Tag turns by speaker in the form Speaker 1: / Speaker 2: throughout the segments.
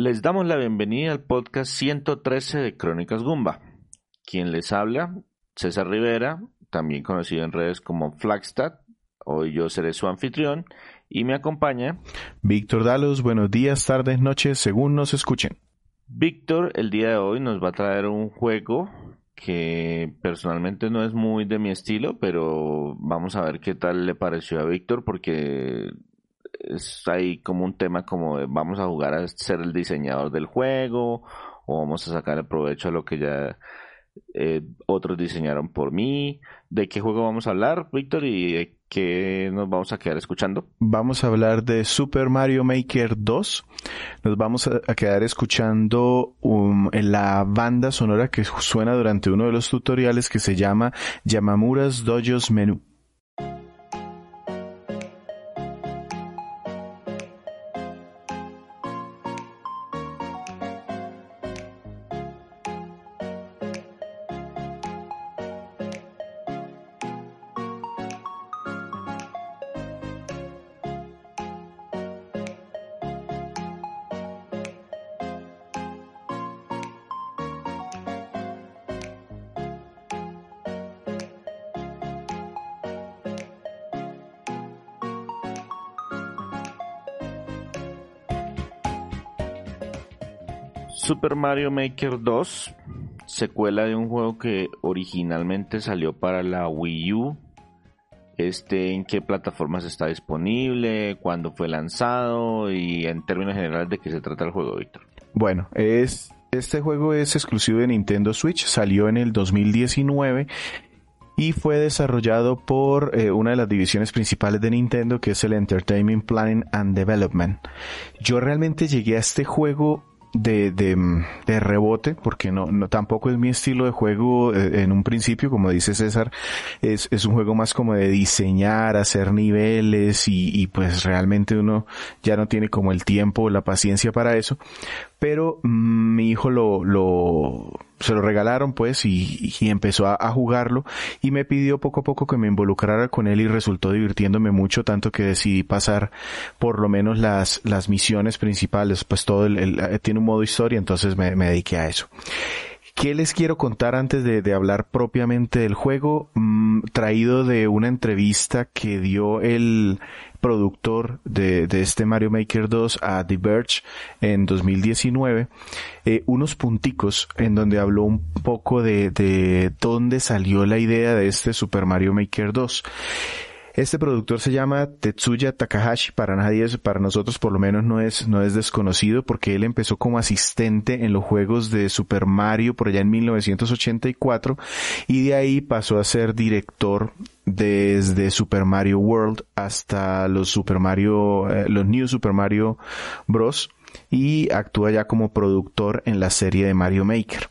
Speaker 1: Les damos la bienvenida al podcast 113 de Crónicas Gumba. Quien les habla, César Rivera, también conocido en redes como Flagstad. Hoy yo seré su anfitrión y me acompaña
Speaker 2: Víctor Dalos. Buenos días, tardes, noches, según nos escuchen.
Speaker 1: Víctor. El día de hoy nos va a traer un juego que personalmente no es muy de mi estilo, pero vamos a ver qué tal le pareció a Víctor, porque es ahí como un tema como de vamos a jugar a ser el diseñador del juego o vamos a sacar el provecho a lo que ya otros diseñaron por mí. ¿De qué juego vamos a hablar, Víctor, y de qué nos vamos a quedar escuchando?
Speaker 2: Vamos a hablar de Super Mario Maker 2. Nos vamos a quedar escuchando en la banda sonora que suena durante uno de los tutoriales, que se llama Yamamura's Dojo's Menu.
Speaker 1: Super Mario Maker 2, secuela de un juego que originalmente salió para la Wii U. ¿En qué plataformas está disponible? ¿Cuándo fue lanzado? Y en términos generales, ¿de qué se trata el juego, Víctor?
Speaker 2: Bueno, este juego es exclusivo de Nintendo Switch, salió en el 2019 y fue desarrollado por una de las divisiones principales de Nintendo, que es el Entertainment Planning and Development. Yo realmente llegué a este juego de rebote, porque no tampoco es mi estilo de juego en un principio. Como dice César, es un juego más como de diseñar, hacer niveles y pues realmente uno ya no tiene como el tiempo o la paciencia para eso. Pero mi hijo se lo regalaron pues y empezó a jugarlo y me pidió poco a poco que me involucrara con él y resultó divirtiéndome mucho, tanto que decidí pasar por lo menos las misiones principales. Pues todo tiene un modo historia, entonces me dediqué a eso. ¿Qué les quiero contar antes de hablar propiamente del juego? Traído de una entrevista que dio el productor de este Mario Maker 2 a The Verge en 2019, unos punticos en donde habló un poco de dónde salió la idea de este Super Mario Maker 2. Este productor se llama Tetsuya Takahashi. Para nosotros por lo menos no es desconocido, porque él empezó como asistente en los juegos de Super Mario por allá en 1984 y de ahí pasó a ser director desde Super Mario World hasta los New Super Mario Bros. Y actúa ya como productor en la serie de Mario Maker.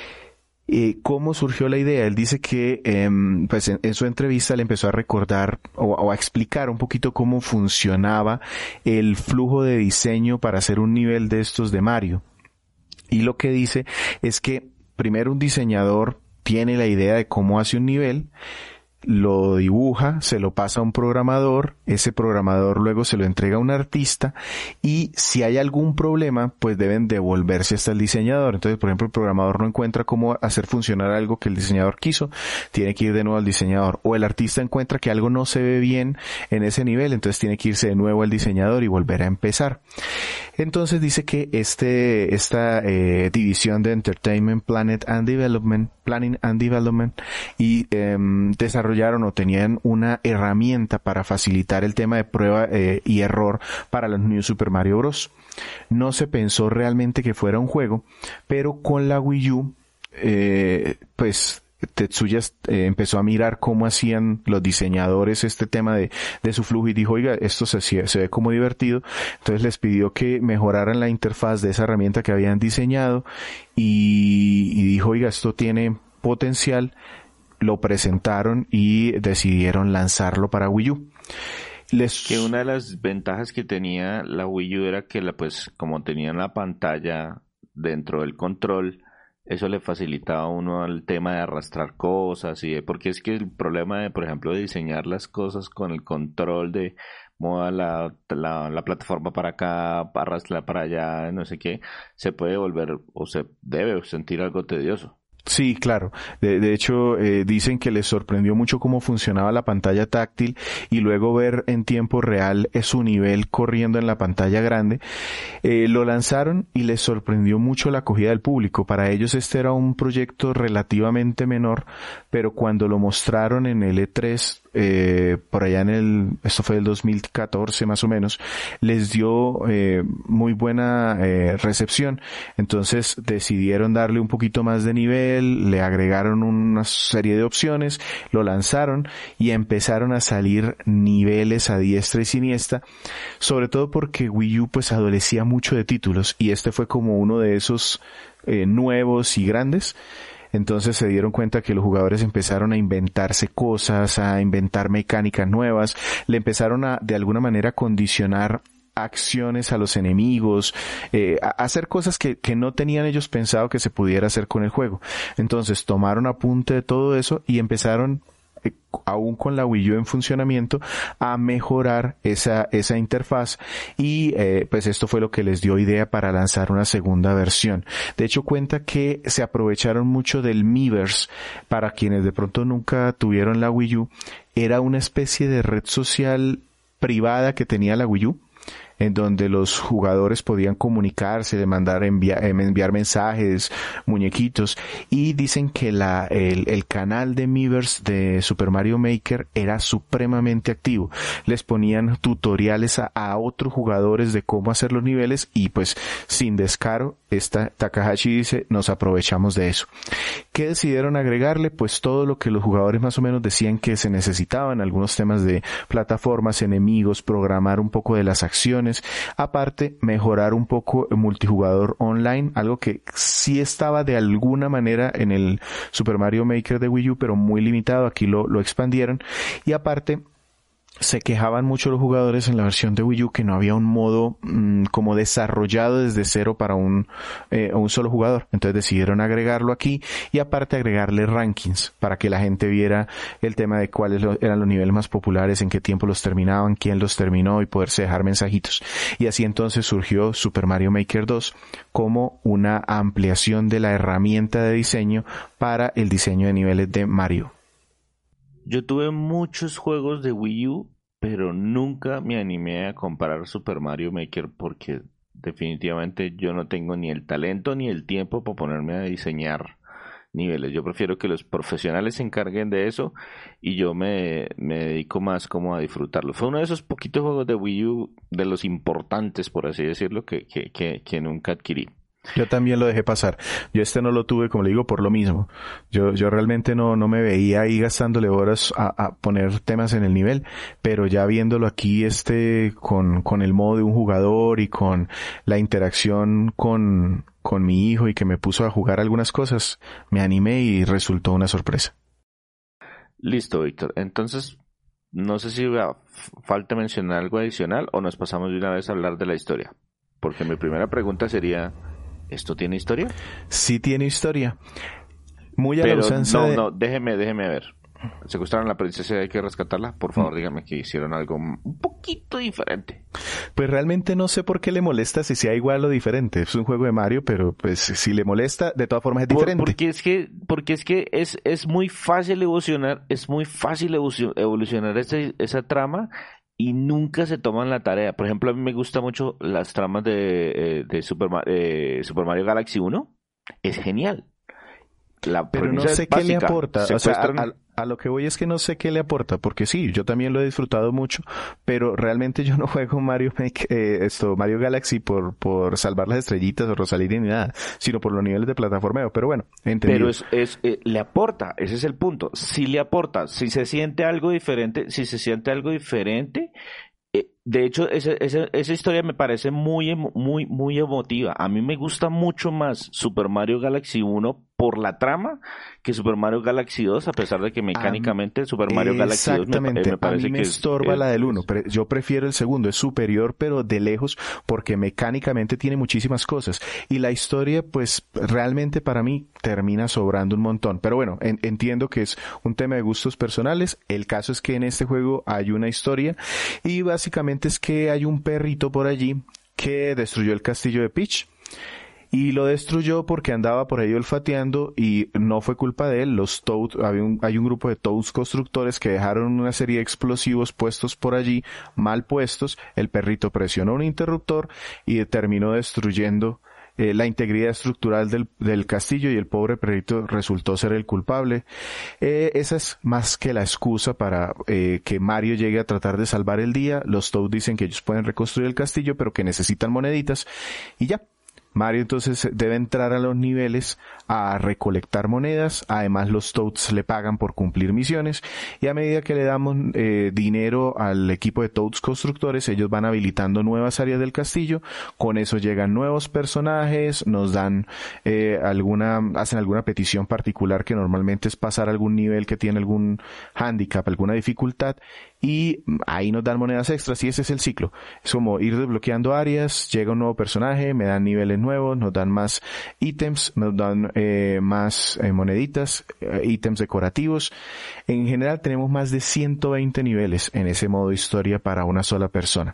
Speaker 2: ¿Cómo surgió la idea? Él dice que pues en su entrevista le empezó a recordar o a explicar un poquito cómo funcionaba el flujo de diseño para hacer un nivel de estos de Mario. Y lo que dice es que primero un diseñador tiene la idea de cómo hace un nivel, lo dibuja, se lo pasa a un programador, ese programador luego se lo entrega a un artista y si hay algún problema pues deben devolverse hasta el diseñador. Entonces, por ejemplo, el programador no encuentra cómo hacer funcionar algo que el diseñador quiso, tiene que ir de nuevo al diseñador, o el artista encuentra que algo no se ve bien en ese nivel, entonces tiene que irse de nuevo al diseñador y volver a empezar. Entonces dice que esta división de Entertainment Planning and Development y desarrollaron o tenían una herramienta para facilitar el tema de prueba y error para los New Super Mario Bros. No se pensó realmente que fuera un juego, pero con la Wii U pues Tetsuya empezó a mirar cómo hacían los diseñadores este tema de su flujo y dijo, oiga, esto se ve como divertido. Entonces les pidió que mejoraran la interfaz de esa herramienta que habían diseñado y dijo, oiga, esto tiene potencial. Lo presentaron y decidieron lanzarlo para Wii U.
Speaker 1: Que una de las ventajas que tenía la Wii U era que pues como tenían la pantalla dentro del control, eso le facilitaba a uno el tema de arrastrar cosas porque es que el problema de, por ejemplo, de diseñar las cosas con el control de mueva la plataforma para acá, arrastra para allá, no sé qué, se puede volver o se debe sentir algo tedioso.
Speaker 2: Sí, claro. De hecho, dicen que les sorprendió mucho cómo funcionaba la pantalla táctil y luego ver en tiempo real su nivel corriendo en la pantalla grande. Lo lanzaron y les sorprendió mucho la acogida del público. Para ellos este era un proyecto relativamente menor, pero cuando lo mostraron en el E3, por allá esto fue el 2014 más o menos, les dio muy buena recepción. Entonces decidieron darle un poquito más de nivel, le agregaron una serie de opciones, lo lanzaron y empezaron a salir niveles a diestra y siniestra, sobre todo porque Wii U pues adolecía mucho de títulos y este fue como uno de esos nuevos y grandes. Entonces se dieron cuenta que los jugadores empezaron a inventarse cosas, a inventar mecánicas nuevas, le empezaron a de alguna manera condicionar acciones a los enemigos, a hacer cosas que no tenían ellos pensado que se pudiera hacer con el juego. Entonces tomaron apunte de todo eso y empezaron, aún con la Wii U en funcionamiento, a mejorar esa interfaz y pues esto fue lo que les dio idea para lanzar una segunda versión. De hecho cuenta que se aprovecharon mucho del Miiverse. Para quienes de pronto nunca tuvieron la Wii U, era una especie de red social privada que tenía la Wii U, en donde los jugadores podían comunicarse, enviar mensajes, muñequitos, y dicen que el canal de Miiverse de Super Mario Maker era supremamente activo. Les ponían tutoriales a otros jugadores de cómo hacer los niveles y pues sin descaro, Takahashi dice, nos aprovechamos de eso. ¿Qué decidieron agregarle? Pues todo lo que los jugadores más o menos decían que se necesitaban, algunos temas de plataformas, enemigos, programar un poco de las acciones. Aparte, mejorar un poco el multijugador online, algo que sí estaba de alguna manera en el Super Mario Maker de Wii U, pero muy limitado. Aquí lo expandieron. Y aparte, se quejaban mucho los jugadores en la versión de Wii U que no había un modo como desarrollado desde cero para un solo jugador. Entonces decidieron agregarlo aquí y aparte agregarle rankings para que la gente viera el tema de cuáles eran los niveles más populares, en qué tiempo los terminaban, quién los terminó y poderse dejar mensajitos. Y así entonces surgió Super Mario Maker 2 como una ampliación de la herramienta de diseño para el diseño de niveles de Mario.
Speaker 1: Yo tuve muchos juegos de Wii U, pero nunca me animé a comparar Super Mario Maker porque definitivamente yo no tengo ni el talento ni el tiempo para ponerme a diseñar niveles. Yo prefiero que los profesionales se encarguen de eso y yo me dedico más como a disfrutarlo. Fue uno de esos poquitos juegos de Wii U, de los importantes, por así decirlo, que nunca adquirí.
Speaker 2: Yo también lo dejé pasar. Yo no lo tuve, como le digo, por lo mismo. Yo realmente no me veía ahí gastándole horas a poner temas en el nivel, pero ya viéndolo aquí con el modo de un jugador y con la interacción con mi hijo y que me puso a jugar algunas cosas, me animé y resultó una sorpresa.
Speaker 1: Listo, Víctor. Entonces, no sé si falta mencionar algo adicional o nos pasamos de una vez a hablar de la historia. Porque mi primera pregunta sería, ¿esto tiene historia?
Speaker 2: Sí tiene historia. Muy a
Speaker 1: Pero
Speaker 2: la usanza
Speaker 1: déjeme ver. Secuestraron a la princesa y hay que rescatarla. Por favor, dígame que hicieron algo un poquito diferente.
Speaker 2: Pues realmente no sé por qué le molesta si sea igual o diferente. Es un juego de Mario, pero pues si le molesta, de todas formas es diferente.
Speaker 1: Porque es que es muy fácil evolucionar, evolucionar esa trama y nunca se toman la tarea. Por ejemplo, a mí me gustan mucho las tramas de Super Mario Galaxy 1. Es genial.
Speaker 2: Pero no sé qué le aporta. O sea, a lo que voy es que no sé qué le aporta, porque sí, yo también lo he disfrutado mucho, pero realmente yo no juego Mario Galaxy por salvar las estrellitas o Rosalina ni nada, sino por los niveles de plataformeo. Pero bueno, entendido.
Speaker 1: Pero le aporta, ese es el punto. Si le aporta, si se siente algo diferente, de hecho, esa historia me parece muy, muy, muy emotiva. A mí me gusta mucho más Super Mario Galaxy 1 por la trama que Super Mario Galaxy 2, a pesar de que mecánicamente Super Mario Galaxy 2 me parece
Speaker 2: a mí me estorba la del 1. Yo prefiero el segundo, es superior, pero de lejos, porque mecánicamente tiene muchísimas cosas. Y la historia, pues, realmente para mí termina sobrando un montón. Pero bueno, entiendo que es un tema de gustos personales. El caso es que en este juego hay una historia y básicamente básicamente es que hay un perrito por allí que destruyó el castillo de Peach. Y lo destruyó porque andaba por ahí olfateando y no fue culpa de él. Los Toads, hay un grupo de Toads constructores que dejaron una serie de explosivos puestos por allí, mal puestos. El perrito presionó un interruptor y terminó destruyendo la integridad estructural del castillo, y el pobre perrito resultó ser el culpable. Esa es más que la excusa para que Mario llegue a tratar de salvar el día. Los Toads dicen que ellos pueden reconstruir el castillo, pero que necesitan moneditas, y ya. Mario entonces debe entrar a los niveles a recolectar monedas. Además, los Toads le pagan por cumplir misiones, y a medida que le damos dinero al equipo de Toads constructores, ellos van habilitando nuevas áreas del castillo. Con eso llegan nuevos personajes, nos dan hacen alguna petición particular, que normalmente es pasar algún nivel que tiene algún handicap, alguna dificultad, y ahí nos dan monedas extras, y ese es el ciclo. Es como ir desbloqueando áreas, llega un nuevo personaje, me dan niveles nuevos, nos dan más ítems, nos dan más moneditas, ítems decorativos. En general tenemos más de 120 niveles en ese modo historia para una sola persona.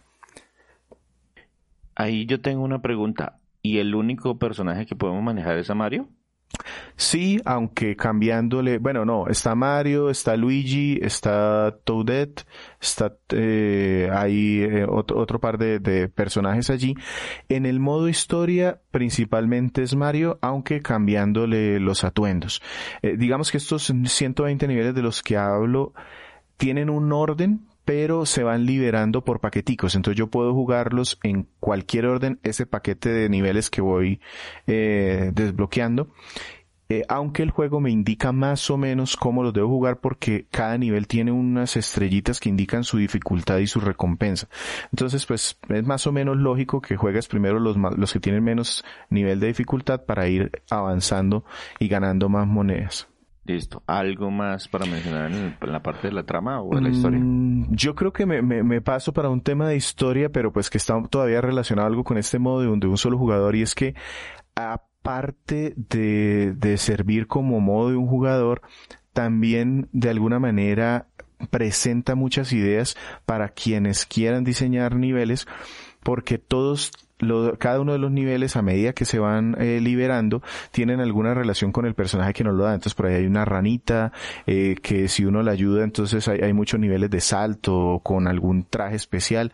Speaker 1: Ahí yo tengo una pregunta. ¿Y el único personaje que podemos manejar es a Mario?
Speaker 2: Sí, aunque cambiándole, bueno, no, está Mario, está Luigi, está Toadette, está hay otro par de personajes allí. En el modo historia principalmente es Mario, aunque cambiándole los atuendos. Digamos que estos 120 niveles de los que hablo tienen un orden, pero se van liberando por paqueticos. Entonces yo puedo jugarlos en cualquier orden, ese paquete de niveles que voy desbloqueando. Aunque el juego me indica más o menos cómo los debo jugar, porque cada nivel tiene unas estrellitas que indican su dificultad y su recompensa. Entonces, pues, es más o menos lógico que juegues primero los que tienen menos nivel de dificultad para ir avanzando y ganando más monedas.
Speaker 1: Listo. ¿Algo más para mencionar en la parte de la trama o de la historia?
Speaker 2: Yo creo que me paso para un tema de historia, pero pues que está todavía relacionado algo con este modo de un solo jugador, y es que aparte de servir como modo de un jugador, también de alguna manera presenta muchas ideas para quienes quieran diseñar niveles, porque cada uno de los niveles, a medida que se van liberando, tienen alguna relación con el personaje que nos lo da. Entonces por ahí hay una ranita que si uno la ayuda, entonces hay muchos niveles de salto con algún traje especial,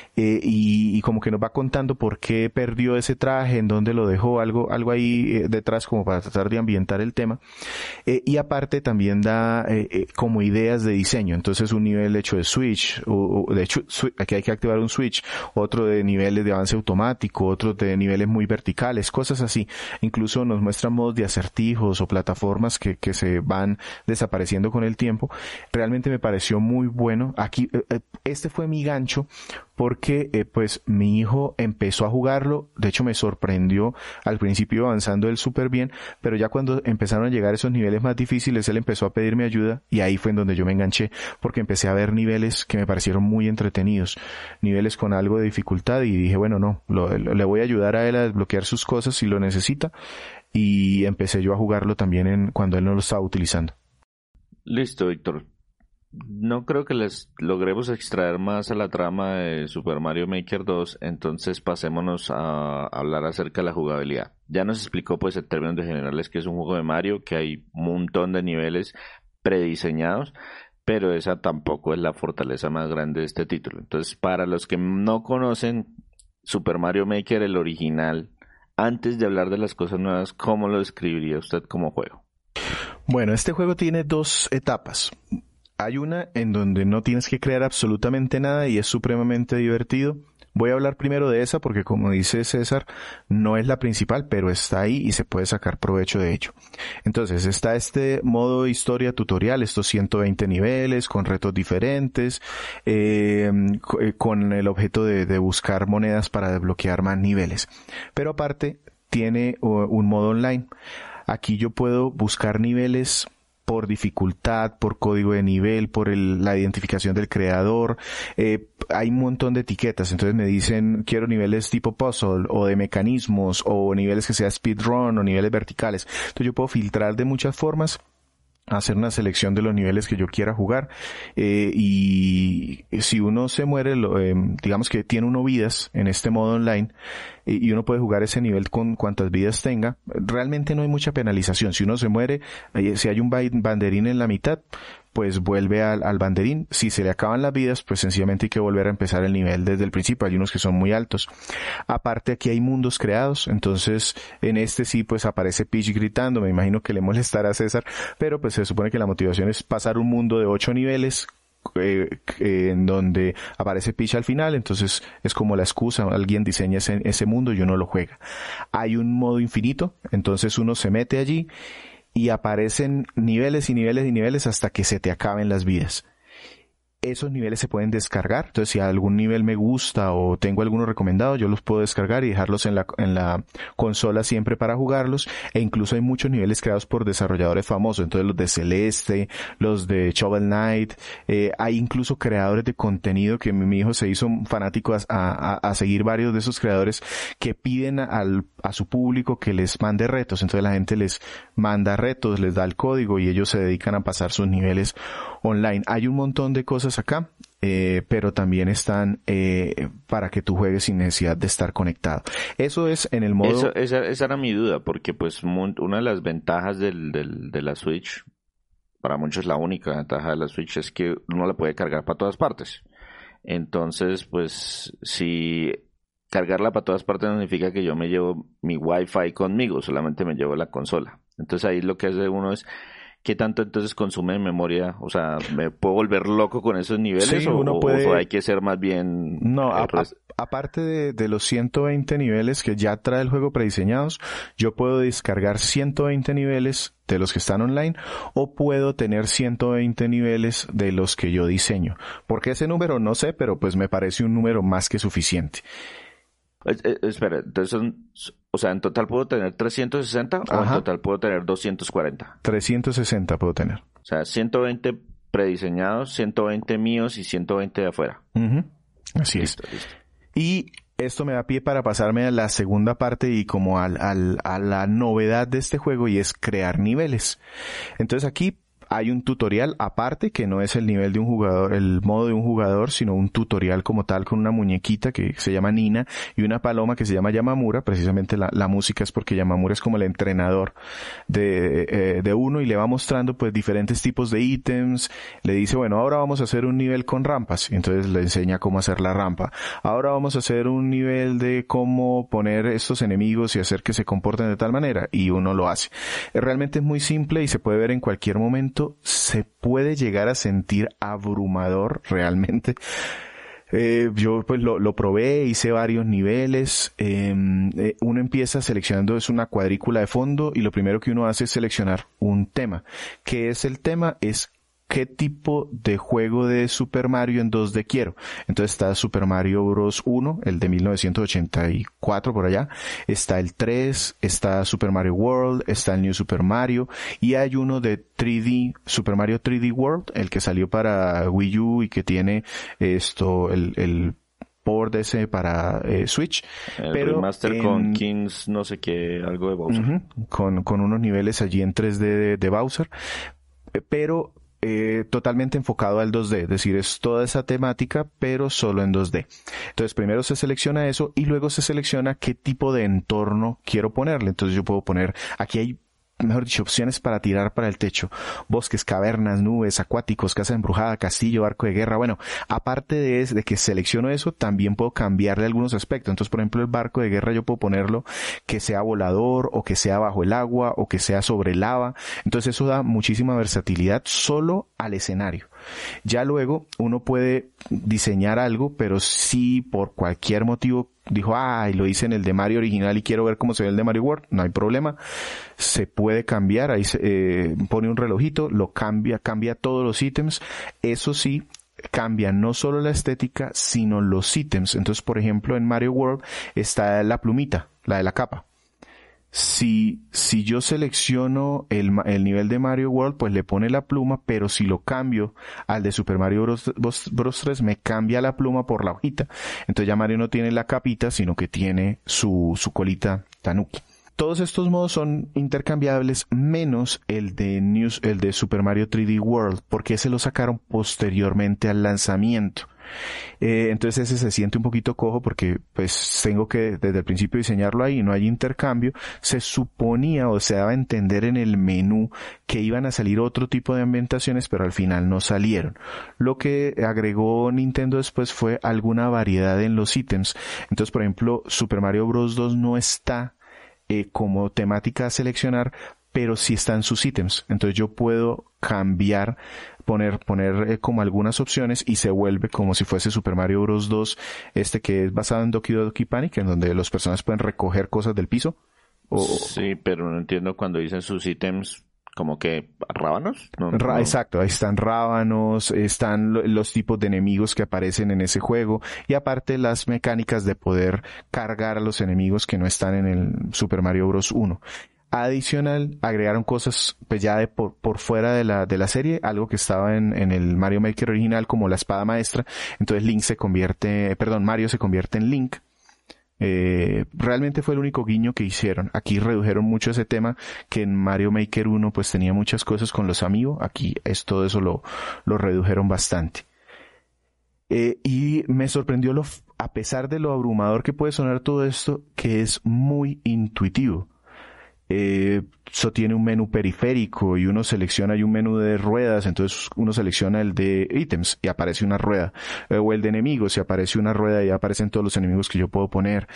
Speaker 2: y como que nos va contando por qué perdió ese traje, en dónde lo dejó, algo ahí detrás, como para tratar de ambientar el tema. Y aparte también da como ideas de diseño. Entonces un nivel hecho de Switch, de hecho aquí hay que activar un Switch, otro de niveles de avance automático, otros de niveles muy verticales, cosas así. Incluso nos muestran modos de acertijos o plataformas que se van desapareciendo con el tiempo. Realmente me pareció muy bueno. Aquí, este fue mi gancho, porque pues mi hijo empezó a jugarlo. De hecho me sorprendió al principio avanzando él súper bien, pero ya cuando empezaron a llegar esos niveles más difíciles, él empezó a pedirme ayuda, y ahí fue en donde yo me enganché, porque empecé a ver niveles que me parecieron muy entretenidos, niveles con algo de dificultad, y dije, bueno, no, le voy a ayudar a él a desbloquear sus cosas si lo necesita, y empecé yo a jugarlo también cuando él no lo estaba utilizando.
Speaker 1: Listo, Víctor. No creo que les logremos extraer más a la trama de Super Mario Maker 2, entonces pasémonos a hablar acerca de la jugabilidad. Ya nos explicó pues en términos generales que es un juego de Mario, que hay un montón de niveles prediseñados, pero esa tampoco es la fortaleza más grande de este título. Entonces, para los que no conocen Super Mario Maker, el original, antes de hablar de las cosas nuevas, ¿cómo lo describiría usted como juego?
Speaker 2: Bueno, este juego tiene dos etapas. Hay una en donde no tienes que crear absolutamente nada y es supremamente divertido. Voy a hablar primero de esa porque, como dice César, no es la principal, pero está ahí y se puede sacar provecho de ello. Entonces está este modo historia tutorial, estos 120 niveles con retos diferentes, con el objeto de buscar monedas para desbloquear más niveles. Pero aparte tiene un modo online. Aquí yo puedo buscar niveles por dificultad, por código de nivel, por la identificación del creador. Hay un montón de etiquetas. Entonces me dicen, quiero niveles tipo puzzle, o de mecanismos, o niveles que sea speedrun, o niveles verticales. Entonces yo puedo filtrar de muchas formas hacer una selección de los niveles que yo quiera jugar, y si uno se muere, digamos que tiene uno vidas en este modo online, y uno puede jugar ese nivel con cuantas vidas tenga. Realmente no hay mucha penalización. Si uno se muere, si hay un banderín en la mitad, pues vuelve al banderín. Si se le acaban las vidas, pues sencillamente hay que volver a empezar el nivel desde el principio. Hay unos que son muy altos. Aparte, aquí hay mundos creados, entonces en este sí pues aparece Peach gritando. Me imagino que le molestará a César, pero pues se supone que la motivación es pasar un mundo de 8 niveles, en donde aparece Peach al final. Entonces es como la excusa, alguien diseña ese mundo y uno lo juega. Hay un modo infinito, entonces uno se mete allí y aparecen niveles y niveles y niveles hasta que se te acaben las vidas. Esos niveles se pueden descargar, entonces si algún nivel me gusta o tengo alguno recomendado, yo los puedo descargar y dejarlos en la consola siempre para jugarlos, e incluso hay muchos niveles creados por desarrolladores famosos, entonces los de Celeste, los de Shovel Knight, hay incluso creadores de contenido que mi hijo se hizo fanático a seguir varios de esos creadores que piden a su público que les mande retos, entonces la gente les manda retos, les da el código y ellos se dedican a pasar sus niveles online. Hay un montón de cosas acá, pero también están para que tú juegues sin necesidad de estar conectado. Eso es en el modo...
Speaker 1: Esa era mi duda, porque pues una de las ventajas de la Switch, para muchos la única ventaja de la Switch, es que uno la puede cargar para todas partes. Entonces, pues, si cargarla para todas partes no significa que yo me llevo mi Wi-Fi conmigo, solamente me llevo la consola. Entonces ahí lo que hace uno es... ¿Qué tanto entonces consume memoria? O sea, ¿me puedo volver loco con esos niveles?
Speaker 2: Sí, uno puede...
Speaker 1: o hay que ser más bien...
Speaker 2: No, aparte de los 120 niveles que ya trae el juego prediseñados, yo puedo descargar 120 niveles de los que están online, o puedo tener 120 niveles de los que yo diseño. ¿Por qué ese número? No sé, pero pues me parece un número más que suficiente.
Speaker 1: Espera, entonces o sea, ¿en total puedo tener 360 o en total puedo tener 240?
Speaker 2: 360 puedo tener.
Speaker 1: O sea, 120 prediseñados, 120 míos y 120 de afuera.
Speaker 2: Así es. Listo. Y esto me da pie para pasarme a la segunda parte y como a la novedad de este juego, y es crear niveles. Entonces aquí hay un tutorial aparte que no es el nivel de un jugador, el modo de un jugador, sino un tutorial como tal con una muñequita que se llama Nina y una paloma que se llama Yamamura. Precisamente la música es porque Yamamura es como el entrenador de uno, y le va mostrando pues diferentes tipos de ítems. Le dice, bueno, ahora vamos a hacer un nivel con rampas, y entonces le enseña cómo hacer la rampa. Ahora vamos a hacer un nivel de cómo poner estos enemigos y hacer que se comporten de tal manera, y uno lo hace. Realmente es muy simple y se puede ver en cualquier momento. Se puede llegar a sentir abrumador realmente. Yo pues lo probé, hice varios niveles. Uno empieza seleccionando, es una cuadrícula de fondo, y lo primero que uno hace es seleccionar un tema. ¿Qué es el tema? Es ¿qué tipo de juego de Super Mario en 2D quiero? Entonces está Super Mario Bros. 1, el de 1984 por allá, está el 3, está Super Mario World, está el New Super Mario, y hay uno de 3D, Super Mario 3D World, el que salió para Wii U y que tiene el port ese para Switch.
Speaker 1: Pero remaster con Kings, no sé qué, algo de Bowser.
Speaker 2: Con unos niveles allí en 3D de Bowser, pero totalmente enfocado al 2D, es decir, es toda esa temática, pero solo en 2D. Entonces primero se selecciona eso y luego se selecciona qué tipo de entorno quiero ponerle. Entonces yo puedo poner, aquí hay, mejor dicho, opciones para tirar para el techo: bosques, cavernas, nubes, acuáticos, casa embrujada, castillo, barco de guerra. Bueno, aparte de que selecciono eso, también puedo cambiarle algunos aspectos. Entonces, por ejemplo, el barco de guerra yo puedo ponerlo que sea volador, o que sea bajo el agua, o que sea sobre lava. Entonces eso da muchísima versatilidad solo al escenario. Ya luego uno puede diseñar algo, pero si por cualquier motivo dijo, lo hice en el de Mario original y quiero ver cómo se ve el de Mario World, no hay problema, se puede cambiar. Ahí pone un relojito, lo cambia todos los ítems. Eso sí, cambia no solo la estética, sino los ítems. Entonces, por ejemplo, en Mario World está la plumita, la de la capa. Si yo selecciono el nivel de Mario World, pues le pone la pluma, pero si lo cambio al de Super Mario Bros. 3, me cambia la pluma por la hojita. Entonces ya Mario no tiene la capita, sino que tiene su colita Tanuki. Todos estos modos son intercambiables menos el de Super Mario 3D World, porque ese lo sacaron posteriormente al lanzamiento. Entonces ese se siente un poquito cojo porque pues tengo que desde el principio diseñarlo ahí, no hay intercambio. Se suponía o se daba a entender en el menú que iban a salir otro tipo de ambientaciones, pero al final no salieron. Lo que agregó Nintendo después fue alguna variedad en los ítems. Entonces, por ejemplo, Super Mario Bros. 2 no está como temática a seleccionar, pero sí están sus ítems. Entonces yo puedo cambiar, poner como algunas opciones y se vuelve como si fuese Super Mario Bros. 2, que es basado en Doki Doki Panic, en donde los personajes pueden recoger cosas del piso.
Speaker 1: Sí, pero no entiendo cuando dicen sus ítems, como que rábanos. No.
Speaker 2: Exacto, ahí están rábanos, están los tipos de enemigos que aparecen en ese juego y aparte las mecánicas de poder cargar a los enemigos que no están en el Super Mario Bros. 1. Adicional, agregaron cosas pues ya por fuera de la serie, algo que estaba en el Mario Maker original como la espada maestra. Entonces Mario se convierte en Link. Realmente fue el único guiño que hicieron. Aquí redujeron mucho ese tema, que en Mario Maker 1 pues tenía muchas cosas con los amigos. Aquí todo eso lo redujeron bastante. Y me sorprendió a pesar de lo abrumador que puede sonar todo esto, que es muy intuitivo. Eso tiene un menú periférico y uno selecciona, hay un menú de ruedas, entonces uno selecciona el de ítems y aparece una rueda, o el de enemigos y aparece una rueda y aparecen todos los enemigos que yo puedo poner,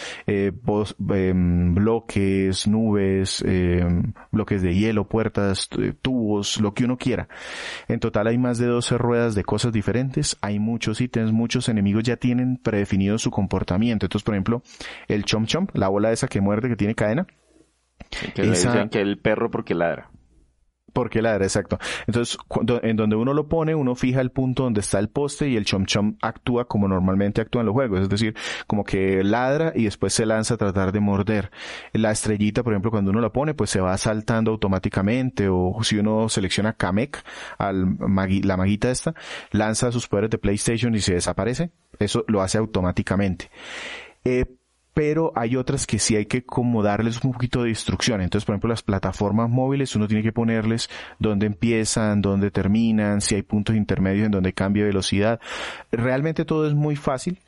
Speaker 2: bloques, nubes, bloques de hielo, puertas, tubos, lo que uno quiera. En total hay más de 12 ruedas de cosas diferentes, hay muchos ítems, muchos enemigos ya tienen predefinido su comportamiento. Entonces, por ejemplo, el Chomp Chomp, la bola esa que muerde que tiene cadena,
Speaker 1: que le dicen que el perro porque ladra.
Speaker 2: Porque ladra, exacto. Entonces, en donde uno lo pone, uno fija el punto donde está el poste y el Chomp Chomp actúa como normalmente actúan los juegos. Es decir, como que ladra y después se lanza a tratar de morder. La estrellita, por ejemplo, cuando uno la pone, pues se va saltando automáticamente. O si uno selecciona Kamek, la maguita esta, lanza sus poderes de PlayStation y se desaparece. Eso lo hace automáticamente. Pero hay otras que sí hay que como darles un poquito de instrucción. Entonces, por ejemplo, las plataformas móviles, uno tiene que ponerles dónde empiezan, dónde terminan, si hay puntos intermedios en donde cambia velocidad. Realmente todo es muy fácil.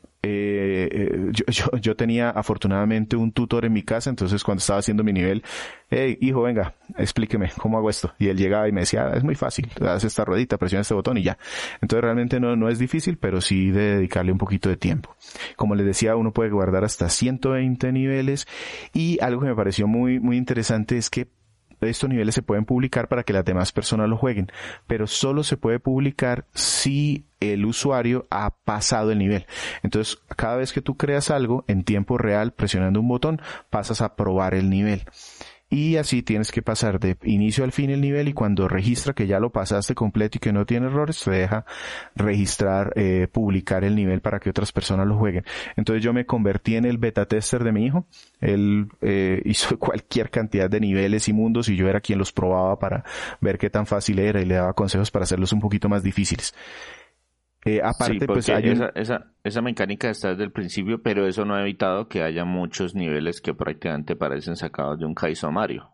Speaker 2: Yo tenía afortunadamente un tutor en mi casa, entonces cuando estaba haciendo mi nivel, hey, hijo, venga, explíqueme cómo hago esto. Y él llegaba y me decía, es muy fácil, haz esta ruedita, presiona este botón y ya. Entonces realmente no es difícil, pero sí de dedicarle un poquito de tiempo. Como les decía, uno puede guardar hasta 120 niveles y algo que me pareció muy, muy interesante es que estos niveles se pueden publicar para que las demás personas lo jueguen, pero solo se puede publicar si el usuario ha pasado el nivel. Entonces, cada vez que tú creas algo en tiempo real, presionando un botón, pasas a probar el nivel. Y así tienes que pasar de inicio al fin el nivel y cuando registra que ya lo pasaste completo y que no tiene errores, te deja registrar, publicar el nivel para que otras personas lo jueguen. Entonces yo me convertí en el beta tester de mi hijo. Él hizo cualquier cantidad de niveles y mundos y yo era quien los probaba para ver qué tan fácil era y le daba consejos para hacerlos un poquito más difíciles. Aparte,
Speaker 1: sí,
Speaker 2: pues hay
Speaker 1: esa mecánica está desde el principio, pero eso no ha evitado que haya muchos niveles que prácticamente parecen sacados de un Kaizo Mario.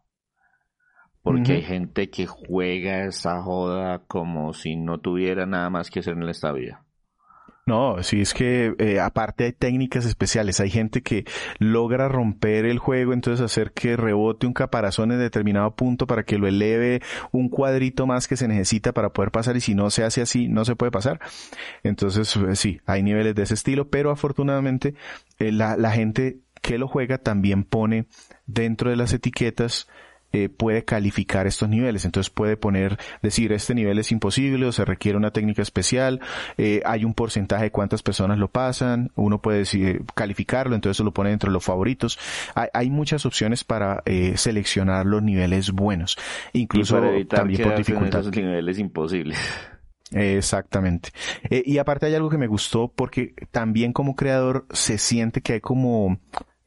Speaker 1: Porque hay gente que juega esa joda como si no tuviera nada más que hacer en esta vida.
Speaker 2: No, sí, es que aparte hay técnicas especiales. Hay gente que logra romper el juego, entonces hacer que rebote un caparazón en determinado punto para que lo eleve un cuadrito más que se necesita para poder pasar y si no se hace así, no se puede pasar. Entonces, sí, hay niveles de ese estilo, pero afortunadamente la gente que lo juega también pone dentro de las etiquetas puede calificar estos niveles, entonces puede decir este nivel es imposible o se requiere una técnica especial, hay un porcentaje de cuántas personas lo pasan, uno puede calificarlo, entonces lo pone dentro de los favoritos, hay muchas opciones para seleccionar los niveles buenos, incluso
Speaker 1: y para evitar
Speaker 2: también por dificultad.
Speaker 1: En esos niveles imposibles.
Speaker 2: Exactamente. Y aparte hay algo que me gustó porque también como creador se siente que hay como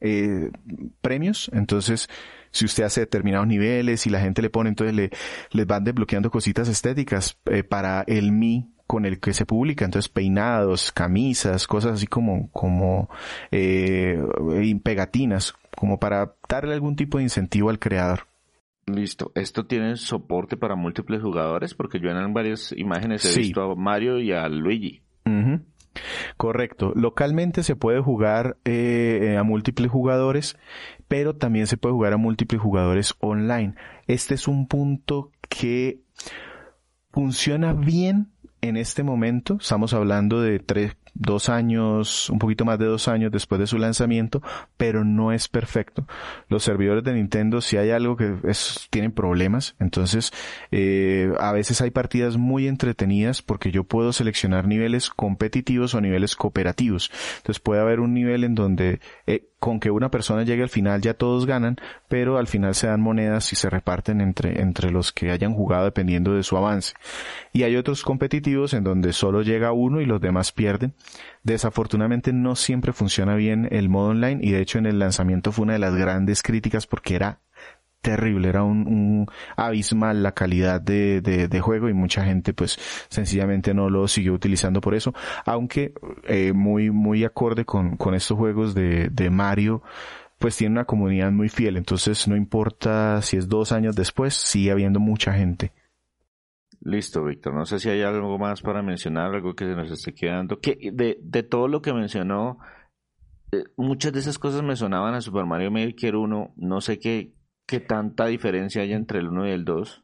Speaker 2: premios, entonces si usted hace determinados niveles y la gente le pone, entonces les van desbloqueando cositas estéticas para el con el que se publica, entonces peinados, camisas, cosas así como pegatinas como para darle algún tipo de incentivo al creador.
Speaker 1: Listo. ¿Esto tiene soporte para múltiples jugadores? Porque yo en varias imágenes he
Speaker 2: Sí.
Speaker 1: visto a Mario y a Luigi.
Speaker 2: Ujú. Correcto. Localmente se puede jugar a múltiples jugadores, pero también se puede jugar a múltiples jugadores online. Este es un punto que funciona bien en este momento. Estamos hablando de 2 años, un poquito más de 2 años después de su lanzamiento, pero no es perfecto. Los servidores de Nintendo, si hay algo que tienen problemas, entonces a veces hay partidas muy entretenidas porque yo puedo seleccionar niveles competitivos o niveles cooperativos. Entonces puede haber un nivel en donde con que una persona llegue al final ya todos ganan, pero al final se dan monedas y se reparten entre los que hayan jugado dependiendo de su avance. Y hay otros competitivos en donde solo llega uno y los demás pierden. Desafortunadamente no siempre funciona bien el modo online, y de hecho en el lanzamiento fue una de las grandes críticas porque era terrible, era un abismal la calidad de juego, y mucha gente pues sencillamente no lo siguió utilizando por eso, aunque muy acorde con estos juegos de Mario, pues tiene una comunidad muy fiel, entonces no importa si es 2 años después, sigue habiendo mucha gente.
Speaker 1: Listo, Víctor. No sé si hay algo más para mencionar, algo que se nos esté quedando. Que de todo lo que mencionó, muchas de esas cosas me sonaban a Super Mario Maker 1. No sé qué tanta diferencia hay entre el 1 y el 2.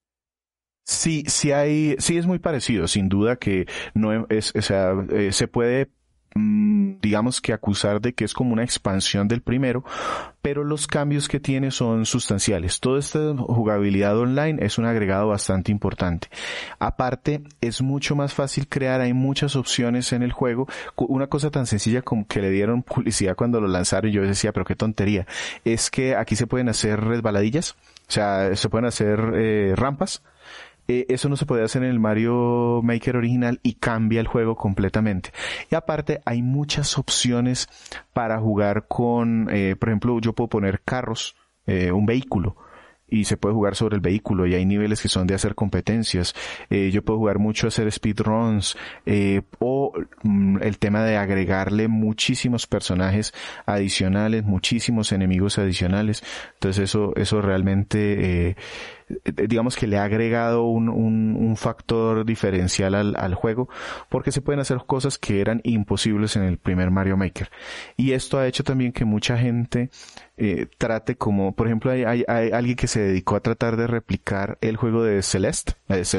Speaker 2: Sí es muy parecido, sin duda que no es, o sea, se puede, digamos que acusar de que es como una expansión del primero, pero los cambios que tiene son sustanciales. Toda esta jugabilidad online es un agregado bastante importante. Aparte, es mucho más fácil crear, hay muchas opciones en el juego. Una cosa tan sencilla como que le dieron publicidad cuando lo lanzaron, y yo decía, pero qué tontería, es que aquí se pueden hacer resbaladillas, o sea, se pueden hacer rampas. Eso no se podía hacer en el Mario Maker original y cambia el juego completamente. Y aparte hay muchas opciones para jugar con, por ejemplo, yo puedo poner carros, un vehículo, y se puede jugar sobre el vehículo, y hay niveles que son de hacer competencias. Yo puedo jugar mucho a hacer speedruns, o el tema de agregarle muchísimos personajes adicionales, muchísimos enemigos adicionales. Entonces eso realmente, digamos que le ha agregado un factor diferencial al juego, porque se pueden hacer cosas que eran imposibles en el primer Mario Maker. Y esto ha hecho también que mucha gente trate, como por ejemplo hay alguien que se dedicó a tratar de replicar el juego de Celeste,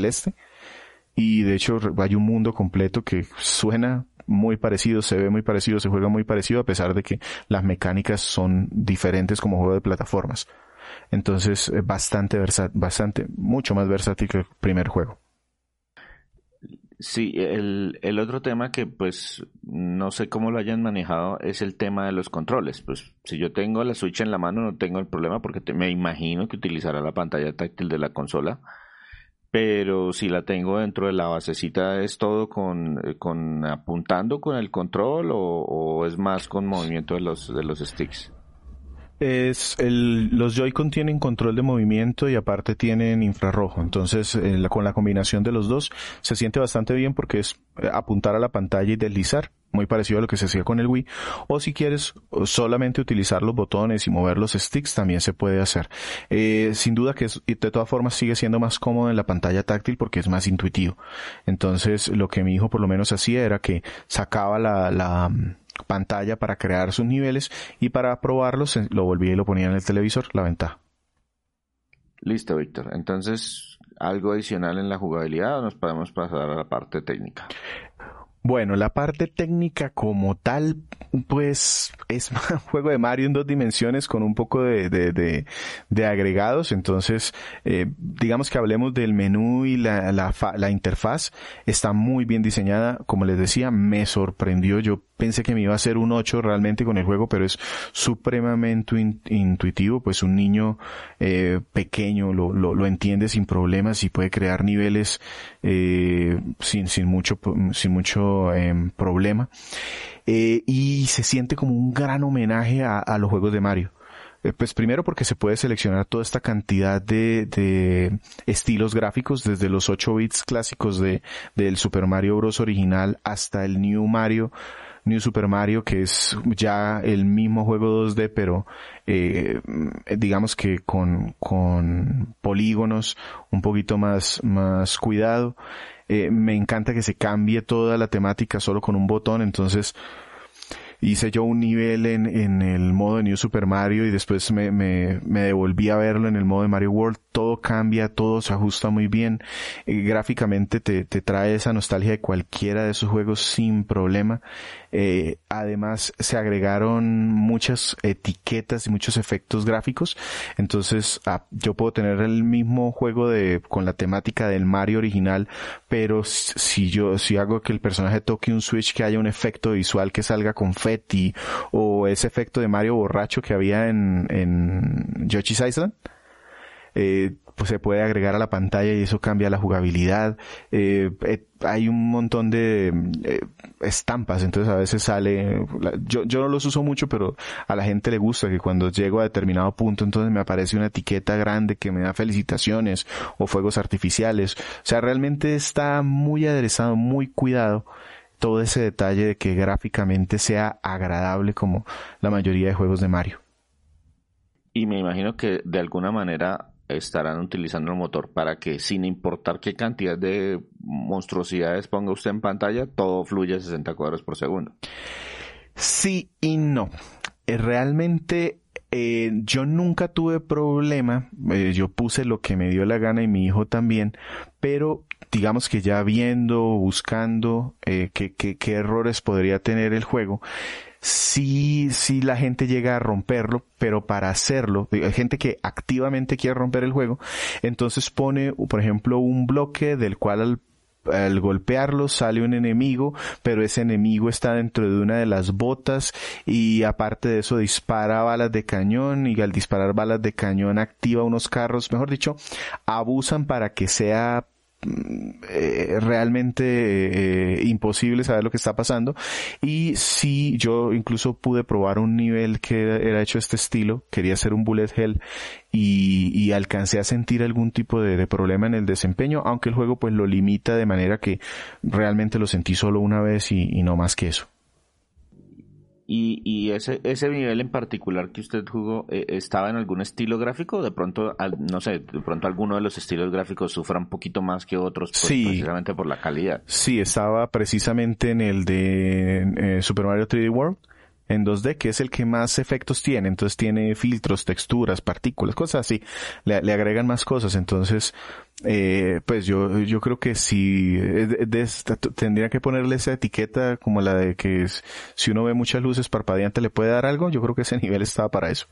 Speaker 2: y de hecho hay un mundo completo que suena muy parecido, se ve muy parecido, se juega muy parecido, a pesar de que las mecánicas son diferentes como juego de plataformas. Entonces, mucho más versátil que el primer juego.
Speaker 1: Sí, el otro tema que pues no sé cómo lo hayan manejado es el tema de los controles. Pues si yo tengo la Switch en la mano no tengo el problema porque me imagino que utilizará la pantalla táctil de la consola. Pero si la tengo dentro de la basecita, ¿es todo con apuntando con el control o es más con movimiento de los sticks?
Speaker 2: Los Joy-Con tienen control de movimiento y aparte tienen infrarrojo, entonces con la combinación de los dos se siente bastante bien porque es apuntar a la pantalla y deslizar, muy parecido a lo que se hacía con el Wii, o si quieres solamente utilizar los botones y mover los sticks también se puede hacer. Sin duda que de todas formas sigue siendo más cómodo en la pantalla táctil porque es más intuitivo. Entonces lo que mi hijo por lo menos hacía era que sacaba la pantalla para crear sus niveles y para probarlos lo volvía y lo ponía en el televisor, la ventaja.
Speaker 1: Listo, Víctor. Entonces, ¿algo adicional en la jugabilidad o nos podemos pasar a la parte técnica?
Speaker 2: Bueno, la parte técnica como tal, pues es un juego de Mario en 2 dimensiones con un poco de agregados. Entonces, digamos que hablemos del menú y la interfaz. Está muy bien diseñada. Como les decía, me sorprendió. Yo pensé que me iba a hacer un 8 realmente con el juego, pero es supremamente intuitivo. Pues un niño pequeño lo entiende sin problemas y puede crear niveles sin mucho problema, y se siente como un gran homenaje a los juegos de Mario. Pues primero porque se puede seleccionar toda esta cantidad de estilos gráficos, desde los 8 bits clásicos del Super Mario Bros. Original hasta el New Mario, New Super Mario, que es ya el mismo juego 2D, pero digamos que con polígonos un poquito más cuidado. Me encanta que se cambie toda la temática solo con un botón, entonces hice yo un nivel en el modo de New Super Mario y después me devolví a verlo en el modo de Mario World. Todo cambia, todo se ajusta muy bien. Gráficamente te trae esa nostalgia de cualquiera de esos juegos sin problema. Además se agregaron muchas etiquetas y muchos efectos gráficos. Entonces yo puedo tener el mismo juego con la temática del Mario original, pero si hago que el personaje toque un switch, que haya un efecto visual que salga confeti, o ese efecto de Mario borracho que había en Yoshi's Island, pues se puede agregar a la pantalla y eso cambia la jugabilidad. Hay un montón de estampas, entonces a veces sale, yo no los uso mucho, pero a la gente le gusta que cuando llego a determinado punto entonces me aparece una etiqueta grande que me da felicitaciones o fuegos artificiales. O sea, realmente está muy aderezado, muy cuidado todo ese detalle de que gráficamente sea agradable como la mayoría de juegos de Mario.
Speaker 1: Y me imagino que de alguna manera estarán utilizando el motor para que, sin importar qué cantidad de monstruosidades ponga usted en pantalla, todo fluya a 60 cuadros por segundo.
Speaker 2: Sí y no. Realmente yo nunca tuve problema. Yo puse lo que me dio la gana y mi hijo también, pero digamos que ya viendo, buscando qué errores podría tener el juego, sí la gente llega a romperlo, pero para hacerlo, hay gente que activamente quiere romper el juego, entonces pone, por ejemplo, un bloque del cual al golpearlo sale un enemigo, pero ese enemigo está dentro de una de las botas y aparte de eso dispara balas de cañón, y al disparar balas de cañón activa unos carros, mejor dicho, abusan para que sea realmente imposible saber lo que está pasando. Y sí, yo incluso pude probar un nivel que era hecho de este estilo, quería hacer un bullet hell y alcancé a sentir algún tipo de problema en el desempeño, aunque el juego pues lo limita de manera que realmente lo sentí solo una vez y no más que eso.
Speaker 1: Y ese nivel en particular que usted jugó, ¿estaba en algún estilo gráfico? De pronto, no sé, de pronto alguno de los estilos gráficos sufra un poquito más que otros, pues,
Speaker 2: sí,
Speaker 1: precisamente por la calidad.
Speaker 2: Sí, estaba precisamente en el de Super Mario 3D World, en 2D, que es el que más efectos tiene. Entonces tiene filtros, texturas, partículas, cosas así. Le agregan más cosas. Entonces, pues yo creo que si tendría que ponerle esa etiqueta como la de que si uno ve muchas luces parpadeantes le puede dar algo. Yo creo que ese nivel estaba para eso.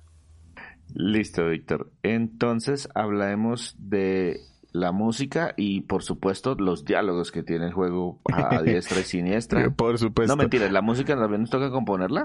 Speaker 1: Listo, Víctor. Entonces hablemos de la música y, por supuesto, los diálogos que tiene el juego a diestra y siniestra.
Speaker 2: Por supuesto.
Speaker 1: No, mentiras, ¿la música también nos toca componerla?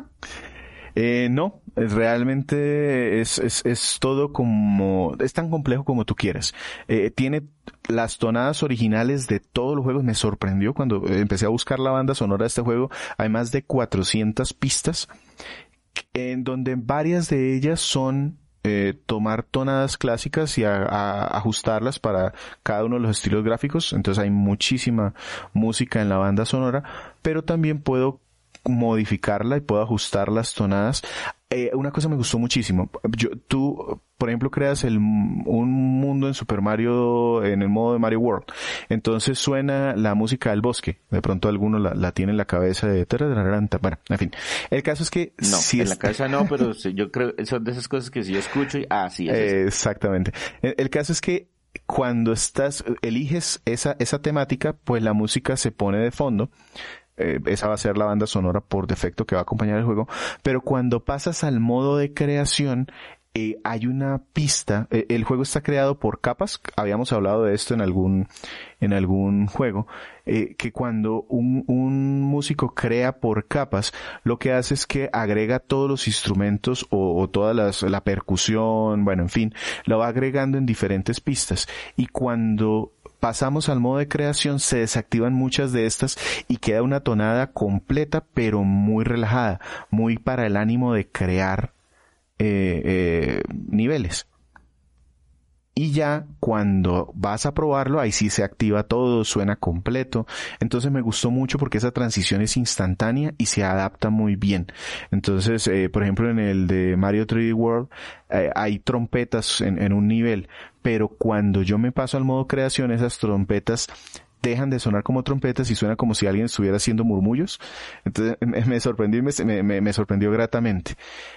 Speaker 2: No, realmente es todo es tan complejo como tú quieras. Tiene las tonadas originales de todos los juegos. Me sorprendió cuando empecé a buscar la banda sonora de este juego. Hay más de 400 pistas, en donde varias de ellas son tomar tonadas clásicas y ajustarlas para cada uno de los estilos gráficos. Entonces hay muchísima música en la banda sonora, pero también puedo modificarla y puedo ajustar las tonadas. Una cosa me gustó muchísimo. Tú, por ejemplo, creas un mundo en Super Mario, en el modo de Mario World. Entonces suena la música del bosque. De pronto alguno la tiene en la cabeza de... Bueno, en fin. El caso es que...
Speaker 1: No, si en la cabeza no, pero yo creo son de esas cosas que si yo escucho y... sí, es eso.
Speaker 2: Exactamente. El caso es que cuando eliges esa temática, pues la música se pone de fondo. Esa va a ser la banda sonora por defecto que va a acompañar el juego, pero cuando pasas al modo de creación, hay una pista. El juego está creado por capas. Habíamos hablado de esto en algún juego, que cuando un músico crea por capas, lo que hace es que agrega todos los instrumentos o toda la percusión, bueno, en fin, lo va agregando en diferentes pistas. Y cuando pasamos al modo de creación, se desactivan muchas de estas y queda una tonada completa, pero muy relajada, muy para el ánimo de crear niveles. y ya cuando vas a probarlo, ahí sí se activa todo, suena completo. Entonces me gustó mucho porque esa transición es instantánea y se adapta muy bien. Entonces, por ejemplo, en el de Mario 3D World, hay trompetas en un nivel, pero cuando yo me paso al modo creación, esas trompetas dejan de sonar como trompetas y suena como si alguien estuviera haciendo murmullos. Entonces me sorprendió y me sorprendió gratamente.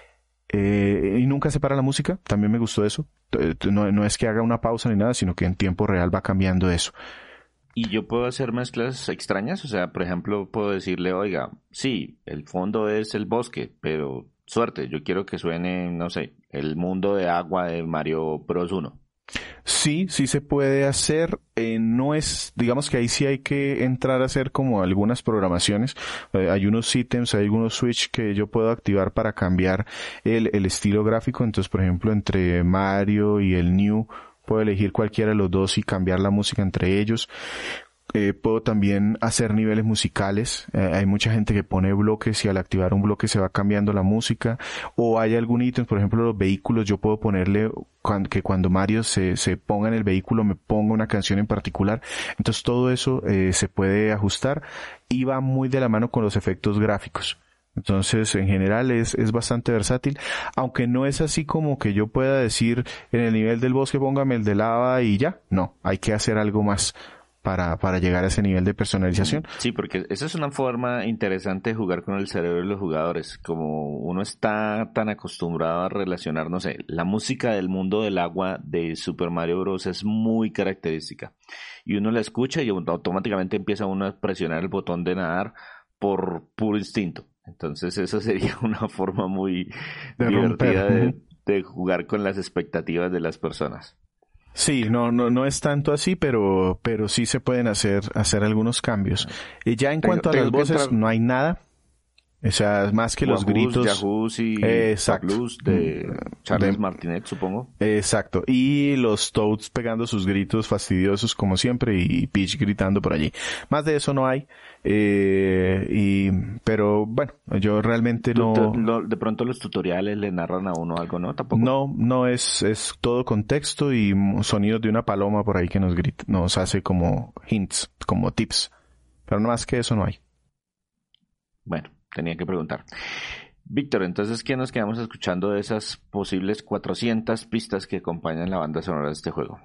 Speaker 2: Y nunca se para la música, también me gustó eso. No es que haga una pausa ni nada, sino que en tiempo real va cambiando eso.
Speaker 1: Y yo puedo hacer mezclas extrañas, o sea, por ejemplo, puedo decirle, oiga, sí, el fondo es el bosque, pero suerte, yo quiero que suene, no sé, el mundo de agua de Mario Bros. 1.
Speaker 2: Sí, sí se puede hacer. No es, digamos que ahí sí hay que entrar a hacer como algunas programaciones. Hay unos ítems, hay algunos switch que yo puedo activar para cambiar el estilo gráfico. Entonces, por ejemplo, entre Mario y el New, puedo elegir cualquiera de los dos y cambiar la música entre ellos. Puedo también hacer niveles musicales. Hay mucha gente que pone bloques y al activar un bloque se va cambiando la música. O hay algún ítem, por ejemplo, los vehículos, yo puedo ponerle que cuando Mario se ponga en el vehículo me ponga una canción en particular. Entonces todo eso se puede ajustar y va muy de la mano con los efectos gráficos. Entonces, en general es bastante versátil, aunque no es así como que yo pueda decir en el nivel del bosque póngame el de lava y ya. No, hay que hacer algo más para llegar a ese nivel de personalización.
Speaker 1: Sí, porque esa es una forma interesante de jugar con el cerebro de los jugadores. Como uno está tan acostumbrado a relacionar, no sé, la música del mundo del agua de Super Mario Bros. Es muy característica. Y uno la escucha y automáticamente empieza uno a presionar el botón de nadar por puro instinto. Entonces esa sería una forma muy divertida de jugar con las expectativas de las personas.
Speaker 2: Sí, no es tanto así, pero sí se pueden hacer algunos cambios. Y ya en cuanto a las voces, no hay nada. O sea, más que los gritos.
Speaker 1: Yahoos y Blues de Charles Martinet, supongo.
Speaker 2: Exacto. Y los Toads pegando sus gritos fastidiosos como siempre y Peach gritando por allí. Más de eso no hay. Pero bueno, yo realmente no.
Speaker 1: De pronto los tutoriales le narran a uno algo, ¿no? Tampoco.
Speaker 2: No es todo contexto y sonidos de una paloma por ahí que nos grita, nos hace como hints, como tips. Pero no más que eso no hay.
Speaker 1: Bueno. Tenía que preguntar. Víctor, entonces, ¿qué nos quedamos escuchando de esas posibles 400 pistas que acompañan la banda sonora de este juego?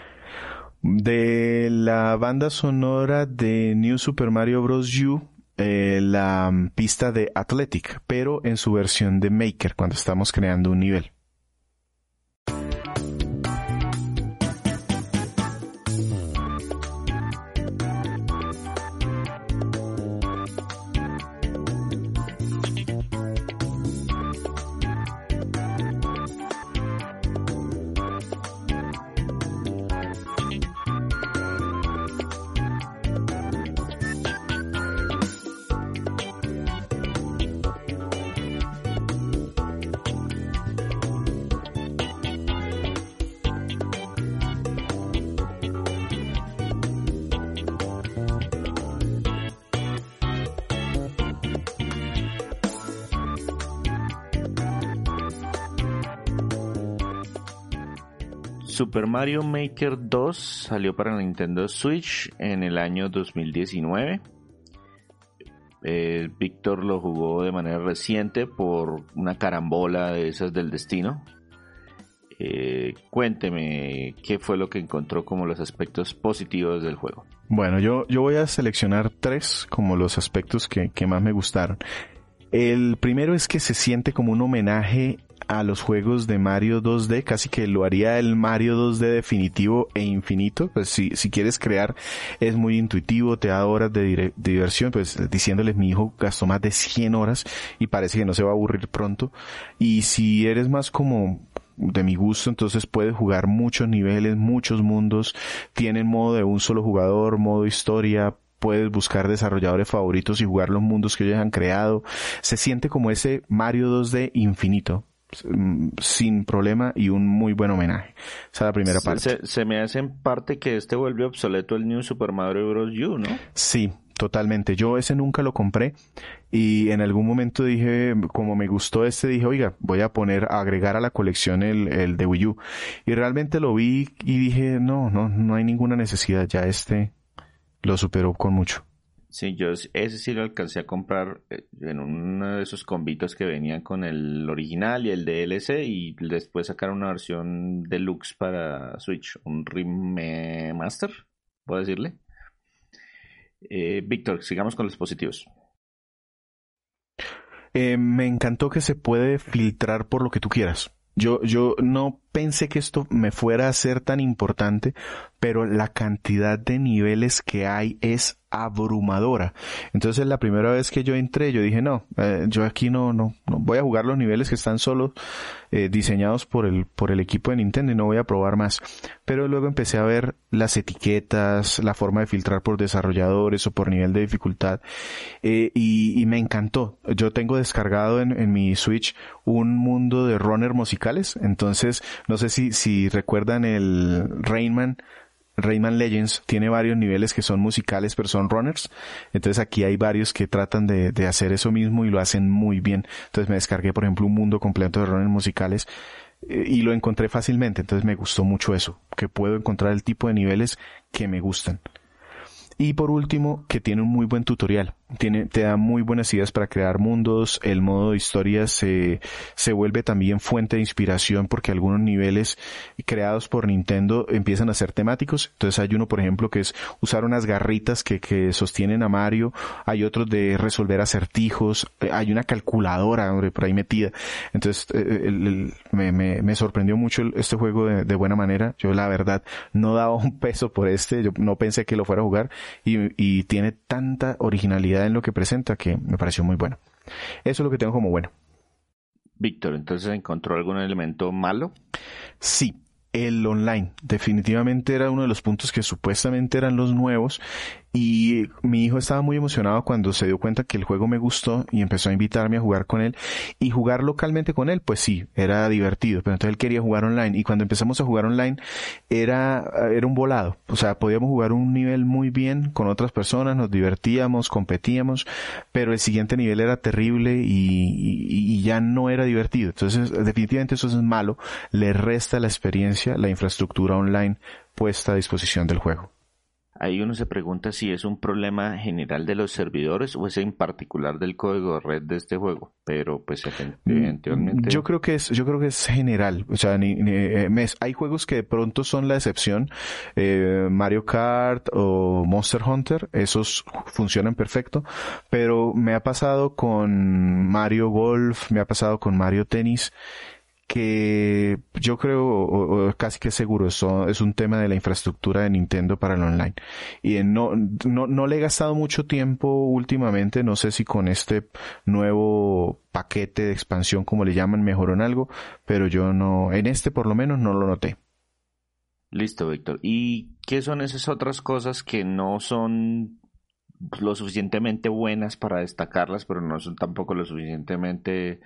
Speaker 2: De la banda sonora de New Super Mario Bros. U, la pista de Athletic, pero en su versión de Maker, cuando estamos creando un nivel.
Speaker 1: Super Mario Maker 2 salió para Nintendo Switch en el año 2019. Víctor lo jugó de manera reciente por una carambola de esas del destino. Cuénteme qué fue lo que encontró como los aspectos positivos del juego.
Speaker 2: Bueno, yo voy a seleccionar 3 como los aspectos que más me gustaron. El primero es que se siente como un homenaje a los juegos de Mario 2D, casi que lo haría el Mario 2D definitivo e infinito. Pues si quieres crear, es muy intuitivo, te da horas de diversión. Pues diciéndoles, mi hijo gastó más de 100 horas y parece que no se va a aburrir pronto. Y si eres más como de mi gusto, entonces puedes jugar muchos niveles, muchos mundos, tienen modo de un solo jugador, modo historia, puedes buscar desarrolladores favoritos y jugar los mundos que ellos han creado. Se siente como ese Mario 2D infinito, sin problema, y un muy buen homenaje. Esa es la primera parte.
Speaker 1: Se me hace en parte que vuelve obsoleto el New Super Mario Bros. U, ¿no?
Speaker 2: Sí, totalmente. Yo ese nunca lo compré y en algún momento dije, como me gustó dije, oiga, voy a agregar a la colección el de Wii U. Y realmente lo vi y dije, no hay ninguna necesidad, ya lo superó con mucho.
Speaker 1: Sí, ese sí lo alcancé a comprar en uno de esos combitos que venían con el original y el DLC y después sacaron una versión deluxe para Switch, un remaster, puedo decirle. Víctor, sigamos con los positivos.
Speaker 2: Me encantó que se puede filtrar por lo que tú quieras. Yo no pensé que esto me fuera a ser tan importante, pero la cantidad de niveles que hay es abrumadora. Entonces la primera vez que yo entré, yo dije, yo aquí no voy a jugar los niveles que están solo diseñados por el equipo de Nintendo y no voy a probar más. Pero luego empecé a ver las etiquetas, la forma de filtrar por desarrolladores o por nivel de dificultad, y me encantó. Yo tengo descargado en mi Switch un mundo de runner musicales, entonces no sé si recuerdan el Rayman Legends, tiene varios niveles que son musicales pero son runners. Entonces aquí hay varios que tratan de hacer eso mismo y lo hacen muy bien. Entonces me descargué, por ejemplo, un mundo completo de runners musicales y lo encontré fácilmente. Entonces me gustó mucho eso, que puedo encontrar el tipo de niveles que me gustan. Y por último, que tiene un muy buen tutorial. Te da muy buenas ideas para crear mundos. El modo de historia se vuelve también fuente de inspiración porque algunos niveles creados por Nintendo empiezan a ser temáticos. Entonces hay uno, por ejemplo, que es usar unas garritas que sostienen a Mario. Hay otros de resolver acertijos. Hay una calculadora, hombre, por ahí metida. Entonces me sorprendió mucho este juego de buena manera. Yo la verdad no daba un peso por yo no pensé que lo fuera a jugar y tiene tanta originalidad en lo que presenta que me pareció muy bueno. Eso es lo que tengo como bueno.
Speaker 1: Víctor, ¿entonces encontró algún elemento malo?
Speaker 2: Sí. El online definitivamente era uno de los puntos que supuestamente eran los nuevos y mi hijo estaba muy emocionado cuando se dio cuenta que el juego me gustó y empezó a invitarme a jugar con él y jugar localmente con él, pues sí, era divertido, pero entonces él quería jugar online y cuando empezamos a jugar online era un volado, o sea, podíamos jugar un nivel muy bien con otras personas, nos divertíamos, competíamos, pero el siguiente nivel era terrible y ya no era divertido, entonces definitivamente eso es malo, le resta la experiencia, la infraestructura online puesta a disposición del juego.
Speaker 1: Ahí uno se pregunta si es un problema general de los servidores o es en particular del código de red de este juego, pero pues eventualmente
Speaker 2: yo creo que es general, o sea, hay juegos que de pronto son la excepción, Mario Kart o Monster Hunter, esos funcionan perfecto, pero me ha pasado con Mario Golf, me ha pasado con Mario Tennis, que yo creo, o casi que seguro, eso es un tema de la infraestructura de Nintendo para el online. Y no le he gastado mucho tiempo últimamente, no sé si con este nuevo paquete de expansión, como le llaman, mejoró en algo, pero yo en este por lo menos no lo noté.
Speaker 1: Listo, Víctor. ¿Y qué son esas otras cosas que no son lo suficientemente buenas para destacarlas, pero no son tampoco lo suficientemente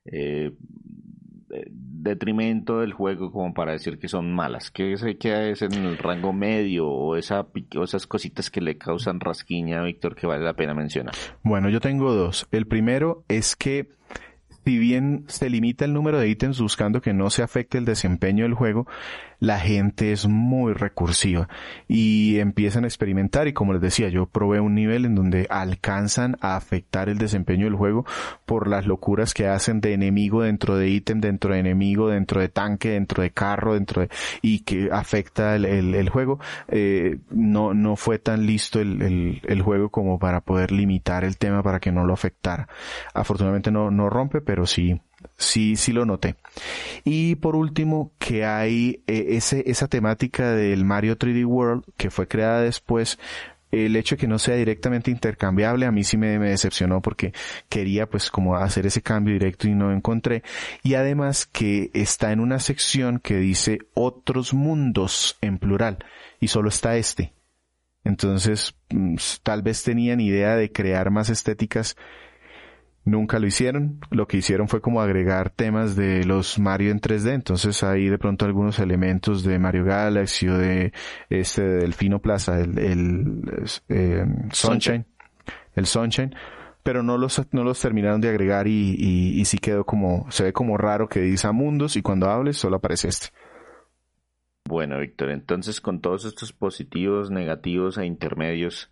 Speaker 1: detrimento del juego como para decir que son malas? ¿Qué es en el rango medio o esas cositas que le causan rasquiña, Víctor, que vale la pena mencionar?
Speaker 2: Bueno, yo tengo dos. El primero es que si bien se limita el número de ítems buscando que no se afecte el desempeño del juego, la gente es muy recursiva y empiezan a experimentar y como les decía, yo probé un nivel en donde alcanzan a afectar el desempeño del juego por las locuras que hacen de enemigo dentro de ítem, dentro de enemigo, dentro de tanque, dentro de carro, y que afecta el juego. No fue tan listo el juego como para poder limitar el tema para que no lo afectara. Afortunadamente no rompe, pero sí lo noté. Y por último, que hay esa temática del Mario 3D World que fue creada después. El hecho de que no sea directamente intercambiable a mí sí me decepcionó porque quería pues como hacer ese cambio directo y no encontré. Y además que está en una sección que dice otros mundos en plural y solo está este. Entonces tal vez tenían idea de crear más estéticas. Nunca lo hicieron, lo que hicieron fue como agregar temas de los Mario en 3D, entonces ahí de pronto algunos elementos de Mario Galaxy o de Delfino Plaza, el Sunshine, el Sunshine, pero no los terminaron de agregar y sí quedó se ve como raro que dice Amundos y cuando hables solo aparece este.
Speaker 1: Bueno, Víctor, entonces con todos estos positivos, negativos e intermedios,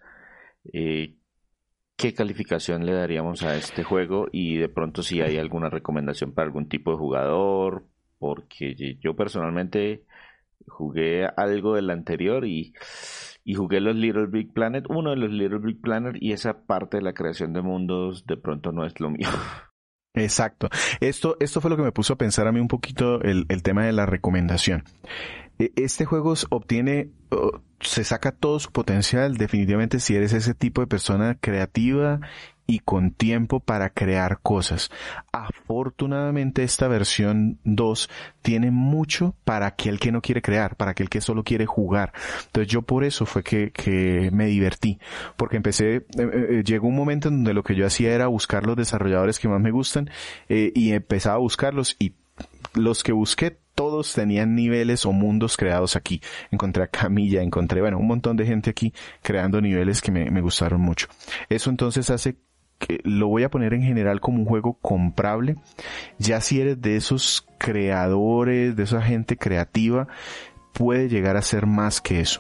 Speaker 1: ¿qué calificación le daríamos a este juego? Y de pronto si hay alguna recomendación para algún tipo de jugador, porque yo personalmente jugué algo del anterior y jugué los Little Big Planet, uno de los Little Big Planet, y esa parte de la creación de mundos de pronto no es lo mío.
Speaker 2: Exacto. Esto fue lo que me puso a pensar a mí un poquito el tema de la recomendación. Este juego se saca todo su potencial definitivamente si eres ese tipo de persona creativa y con tiempo para crear cosas. Afortunadamente esta versión 2 tiene mucho para aquel que no quiere crear, para aquel que solo quiere jugar. Entonces yo por eso fue que me divertí, porque llegó un momento en donde lo que yo hacía era buscar los desarrolladores que más me gustan y empezaba a buscarlos y los que busqué todos tenían niveles o mundos creados aquí. Encontré a Camilla, un montón de gente aquí creando niveles que me gustaron mucho. Eso entonces hace que lo voy a poner en general como un juego comprable. Ya si eres de esos creadores, de esa gente creativa, puede llegar a ser más que eso.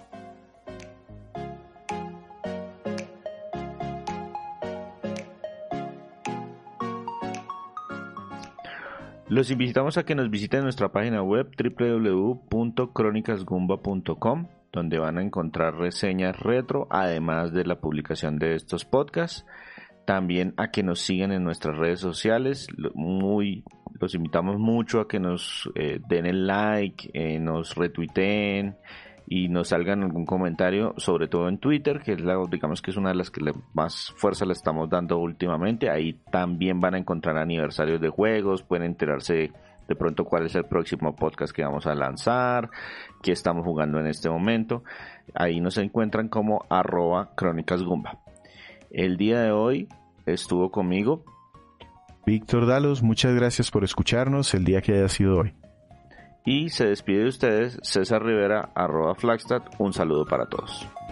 Speaker 1: Los invitamos a que nos visiten nuestra página web www.cronicasgumba.com, donde van a encontrar reseñas retro, además de la publicación de estos podcasts. También a que nos sigan en nuestras redes sociales. Los invitamos mucho a que nos den el like, nos retuiteen y nos salgan algún comentario, sobre todo en Twitter, que es digamos que es una de las que más fuerza le estamos dando últimamente. Ahí también van a encontrar aniversarios de juegos, pueden enterarse de pronto cuál es el próximo podcast que vamos a lanzar, qué estamos jugando en este momento. Ahí nos encuentran como @crónicasgumba. El día de hoy estuvo conmigo
Speaker 2: Víctor Dalos, muchas gracias por escucharnos el día que haya sido hoy.
Speaker 1: Y se despide de ustedes César Rivera, @Flagstad. Un saludo para todos.